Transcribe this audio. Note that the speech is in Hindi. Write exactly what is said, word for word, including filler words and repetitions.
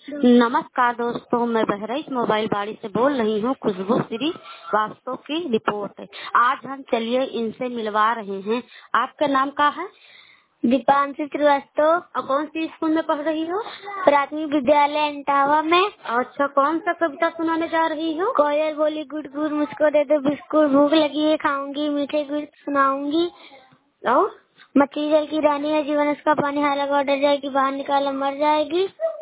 नमस्कार दोस्तों, मैं बहराइच मोबाइल बाड़ी से बोल रही हूँ। खुशबू श्रीवास्तव की रिपोर्ट है। आज हम चलिए इनसे मिलवा रहे हैं। आपका नाम क्या है? दीपांशु श्रीवास्तव। और कौन सी स्कूल में पढ़ रही हो? प्राथमिक विद्यालय अंटावा में। अच्छा, कौन सा कविता सुनाने जा रही हो? कोयल बोली गुड़ गुड़ मुझको दे दो बिस्कुट, भूख लगी है खाऊंगी, मीठे गुड़ सुनाऊंगी। और मछली जल की रानी है, जीवन उसका पानी, हालांकि डर जाएगी, बाहर निकाला मर जाएगी।